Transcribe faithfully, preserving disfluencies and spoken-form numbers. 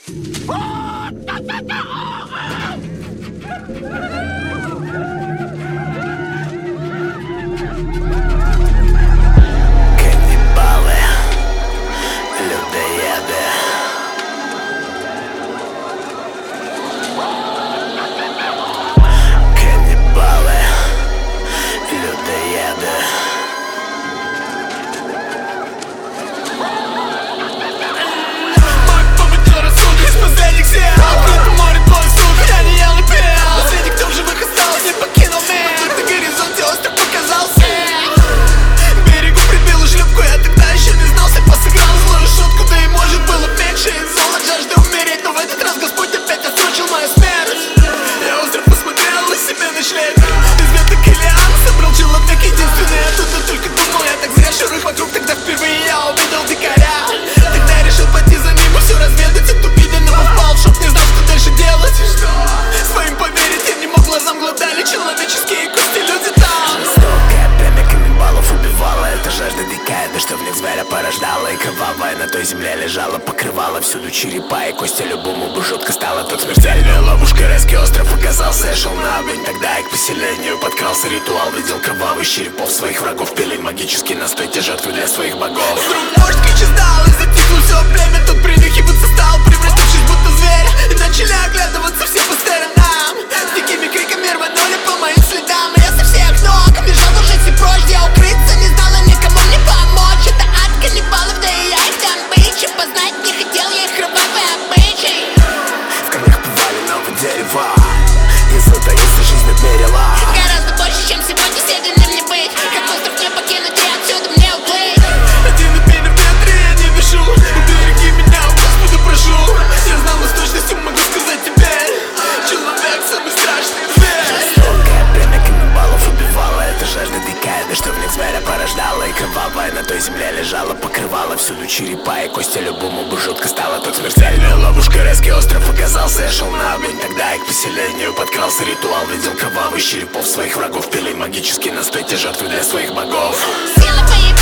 Каннибалы, людоеды. Каннибалы, людоеды. Мой поводёр отсюда из последних сил. Открытое море, твой сука, я не ел и пил. Последний, кто в живых остался, не покинул мир. Тут на горизонте остров показался. К берегу прибил шлюпку, я тогда еще не знался. Посыграл злую шутку, да и может было меньше. Зола жажды умереть, но в этот раз Господь опять отсрочил мою смерть. Я остров посмотрел на себя ночлег. Из веток Илиан собрал человек единственный. Я тут только думал, я так зря шурых вокруг. Тогда впервые я увидел дикаря. Тогда я решил пойти за ним и все разведать. Эту виденного впал в шок, не знал, что дальше делать. Своим поверить я не мог, глазам глотали человеческие кости, люди там. Жестокое племя каннибалов убивало. Это жажда дикая, да что в них зверя порождала. И кровавая на той земле лежала, покрывала всюду черепа. И кости любому бы жутко стало. Тут смертельная ловушка, резкий остров оказался. Я шел на огонь, тогда я к поселению подкрался. Ритуал видел кровавых черепов своих врагов. Пили магический настой, те жертвы для своих богов. Вдруг вождь кричи сдал, и затихло все племя. Тут принюхиваться стал, превратившись будто зверь. И начали оглядываться все по сторонам. С дикими криками рванули по моим следам. И я со всех ног бежал в ужасе прочь, где укрыться не знала, никому не помочь. Это ад каннибалов, да и я их добыча. Познать не хотел я их кровавый обычай. В камнях поваленного дерева не затаился, жизнь отмерила. Гораздо больше, чем сегодня седельным не быть. Как остров не покинуть и отсюда мне уплыть. Один пень в ветре, я не дышу. Убереги меня, Господа, прошу. Я знал, но с точностью могу сказать теперь. Человек самый страшный зверь. Жестокое племя каннибалов убивало. Это жажда дикая, да что в них зверя порождала. И кровавая на той земле лежала, покрывала всюду черепа. И кости любому бы жутко стало. Тут смертельная ловушка, резкий остров оказался. Я шел на огонь, тогда я к поселению подкрался. Ритуал видел кровавых черепов своих врагов. Пили магический настой, те жертвы для своих богов. Сила появилась.